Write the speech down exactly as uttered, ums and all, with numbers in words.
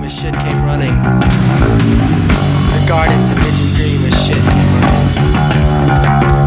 as shit came running. Your gardens and bitches green as shit came running.